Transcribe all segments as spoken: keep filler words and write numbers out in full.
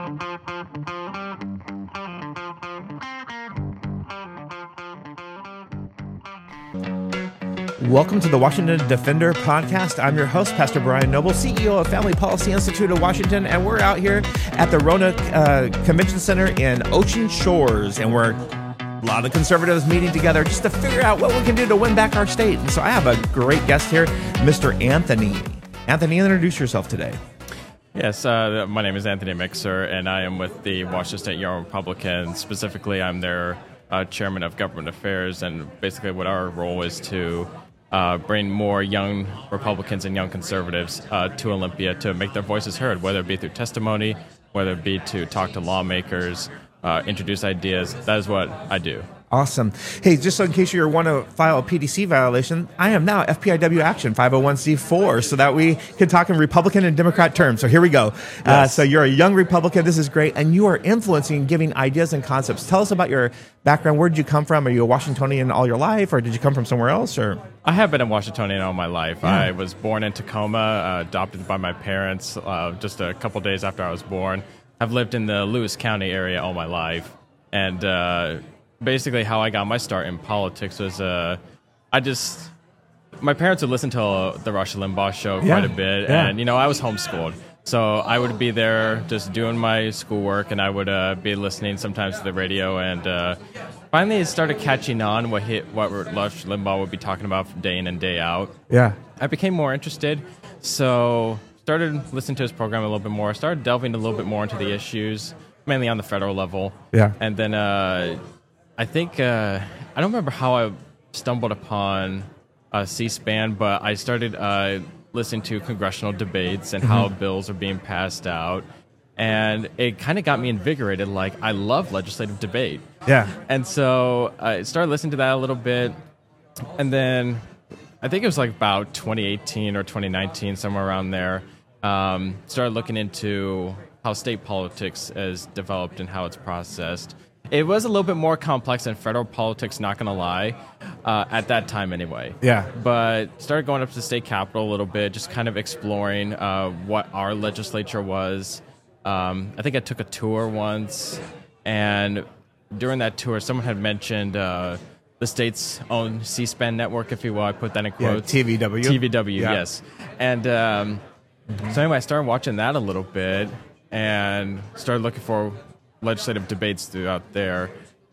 Welcome to the Washington Defender podcast. I'm your host, Pastor Brian Noble, C E O of Family Policy Institute of Washington, and we're out here at the Rona uh, Convention Center in Ocean Shores, and we're a lot of conservatives meeting together just to figure out what we can do to win back our state. And so I have a great guest here, Mister Anthony. Anthony, introduce yourself today. Yes, uh, my name is Anthony Mixer, and I am with the Washington State Young Republicans. Specifically, I'm their uh, chairman of government affairs, and basically what our role is to uh, bring more young Republicans and young conservatives uh, to Olympia to make their voices heard, whether it be through testimony, whether it be to talk to lawmakers, uh, introduce ideas. That is what I do. Awesome. Hey, just so in case you want to file a P D C violation, I am now F P I W Action five oh one c four, so that we can talk in Republican and Democrat terms. So here we go. Yes. Uh, so you're a young Republican. This is great. And you are influencing, giving ideas and concepts. Tell us about your background. Where did you come from? Are you a Washingtonian all your life, or did you come from somewhere else? Or I have been a Washingtonian all my life. Yeah. I was born in Tacoma, uh, adopted by my parents uh, just a couple days after I was born. I've lived in the Lewis County area all my life. And uh, basically how I got my start in politics was uh, I just, my parents would listen to uh, the Rush Limbaugh show quite yeah. a bit. Yeah. And, you know, I was homeschooled. So I would be there just doing my schoolwork, and I would uh, be listening sometimes to the radio. And uh, finally it started catching on what, hit, what Rush Limbaugh would be talking about day in and day out. Yeah. I became more interested. So started listening to his program a little bit more. Started delving a little bit more into the issues, mainly on the federal level. Yeah. And then uh, I think, uh, I don't remember how I stumbled upon uh, C-SPAN, but I started uh, listening to congressional debates and mm-hmm. how bills are being passed out. And it kind of got me invigorated. Like, I love legislative debate. Yeah. And so I started listening to that a little bit. And then I think it was like about twenty eighteen or twenty nineteen, somewhere around there, um, started looking into how state politics is developed and how it's processed. It was a little bit more complex than federal politics, not going to lie, uh, at that time anyway. Yeah. But started going up to the state capitol a little bit, just kind of exploring uh, what our legislature was. Um, I think I took a tour once, and during that tour, someone had mentioned uh, the state's own C-SPAN network, if you will. I put that in quotes. Yeah, T V W. T V W, yeah. yes. And um, mm-hmm. so anyway, I started watching that a little bit and started looking for legislative debates throughout there.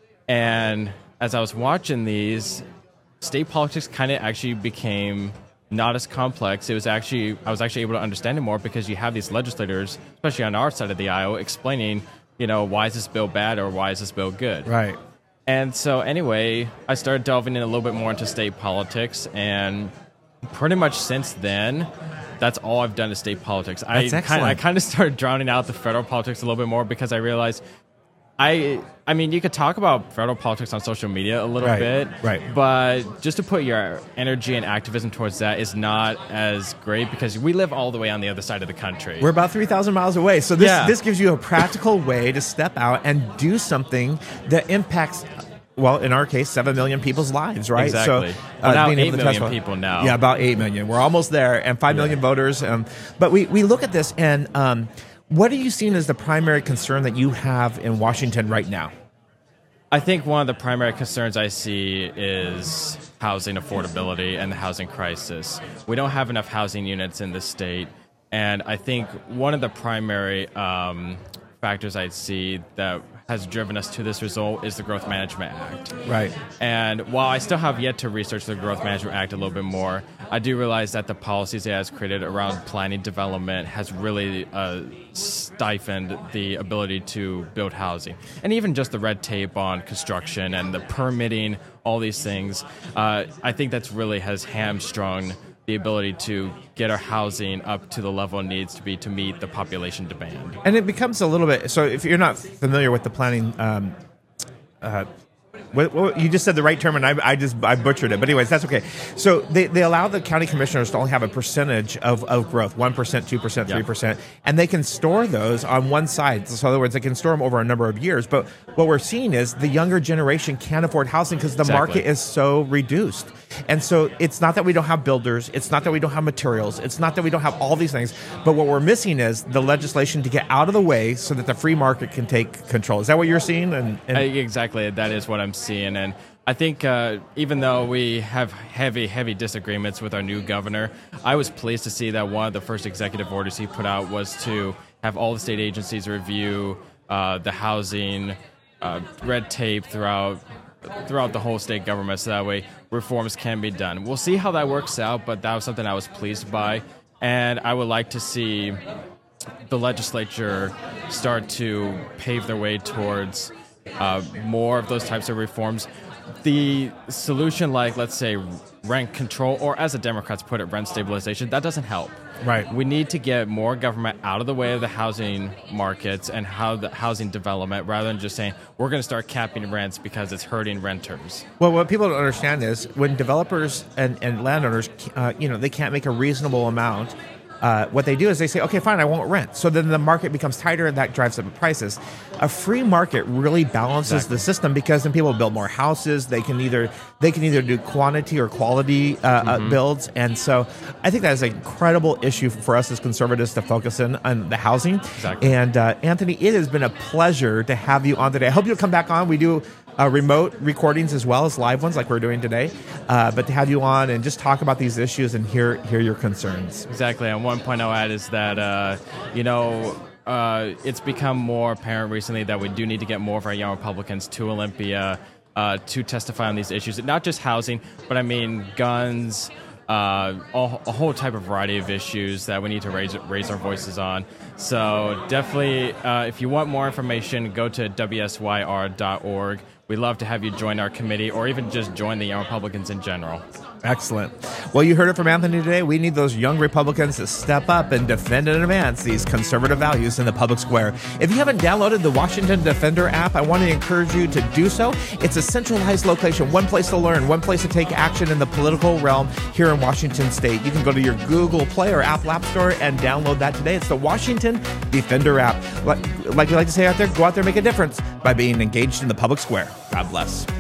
And as I was watching these, state politics kind of actually became not as complex. It was actually, I was actually able to understand it more because you have these legislators, especially on our side of the aisle, explaining, you know, why is this bill bad or why is this bill good? Right. And so anyway, I started delving in a little bit more into state politics, and pretty much since then, that's all I've done is state politics. That's I excellent. kind, I kind of started drowning out the federal politics a little bit more because I realized, I I mean, you could talk about federal politics on social media a little right, bit, right. but just to put your energy and activism towards that is not as great because we live all the way on the other side of the country. We're about three thousand miles away. So this, Yeah. this gives you a practical way to step out and do something that impacts, well, in our case, seven million people's lives, right? Exactly. So, Well, now being able eight to million testify- people now. Yeah, about eight million. We're almost there, and five million voters. Um, but we, we look at this, and um, what are you seeing as the primary concern that you have in Washington right now? I think one of the primary concerns I see is housing affordability and the housing crisis. We don't have enough housing units in the state, and I think one of the primary um, factors I see that has driven us to this result is the Growth Management Act. Right. And while I still have yet to research the Growth Management Act a little bit more, I do realize that the policies it has created around planning development has really uh, stifled the ability to build housing. And even just the red tape on construction and the permitting, all these things, uh, I think that's really has hamstrung the ability to get our housing up to the level it needs to be to meet the population demand. And it becomes a little bit, so if you're not familiar with the planning um, uh, What, what, you just said the right term, and I, I just I butchered it. But anyways, that's okay. So they, they allow the county commissioners to only have a percentage of, of growth, one percent, two percent, three percent, yeah. and they can store those on one side. So in other words, they can store them over a number of years. But what we're seeing is the younger generation can't afford housing because the exactly. market is so reduced. And so it's not that we don't have builders. It's not that we don't have materials. It's not that we don't have all these things. But what we're missing is the legislation to get out of the way so that the free market can take control. Is that what you're seeing? And, and- uh, exactly. That is what I'm seeing. And I think uh, even though we have heavy, heavy disagreements with our new governor, I was pleased to see that one of the first executive orders he put out was to have all the state agencies review uh, the housing uh, red tape throughout throughout the whole state government, so that way reforms can be done. We'll see how that works out, but that was something I was pleased by, and I would like to see the legislature start to pave their way towards uh, more of those types of reforms. The solution, like, let's say, rent control, or as the Democrats put it, rent stabilization, that doesn't help. Right. We need to get more government out of the way of the housing markets and how the housing development, rather than just saying, we're going to start capping rents because it's hurting renters. Well, what people don't understand is when developers and, and landowners, uh, you know, they can't make a reasonable amount, Uh, what they do is they say, okay, fine, I won't rent. So then the market becomes tighter and that drives up the prices. A free market really balances exactly. the system because then people build more houses. They can either they can either do quantity or quality uh, mm-hmm. uh, builds. And so I think that is an incredible issue for us as conservatives to focus in on the housing. Exactly. And uh, Anthony, it has been a pleasure to have you on today. I hope you'll come back on. We do Uh, remote recordings as well as live ones like we're doing today, uh, but to have you on and just talk about these issues and hear hear your concerns. Exactly. And one point I'll add is that, uh, you know, uh, it's become more apparent recently that we do need to get more of our young Republicans to Olympia uh, to testify on these issues. Not just housing, but I mean guns, uh, a, a whole type of variety of issues that we need to raise raise our voices on. So definitely, uh, if you want more information, go to W S Y R dot org. We'd love to have you join our committee or even just join the Young Republicans in general. Excellent. Well, you heard it from Anthony today. We need those young Republicans to step up and defend and advance these conservative values in the public square. If you haven't downloaded the Washington Defender app, I want to encourage you to do so. It's a centralized location, one place to learn, one place to take action in the political realm here in Washington State. You can go to your Google Play or Apple App Store and download that today. It's the Washington Defender app. Like, like we like to say out there, go out there and make a difference by being engaged in the public square. God bless.